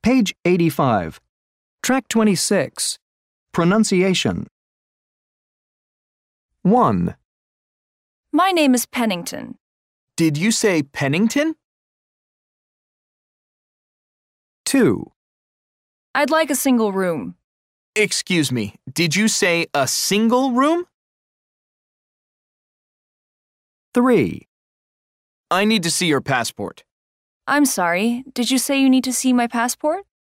Page 85. Track 26. Pronunciation. 1, My name is Pennington. Did you say Pennington? 2, I'd like a single room. Excuse me, did you say a single room? 3, I need to see your passport. I'm sorry, did you say you need to see my passport?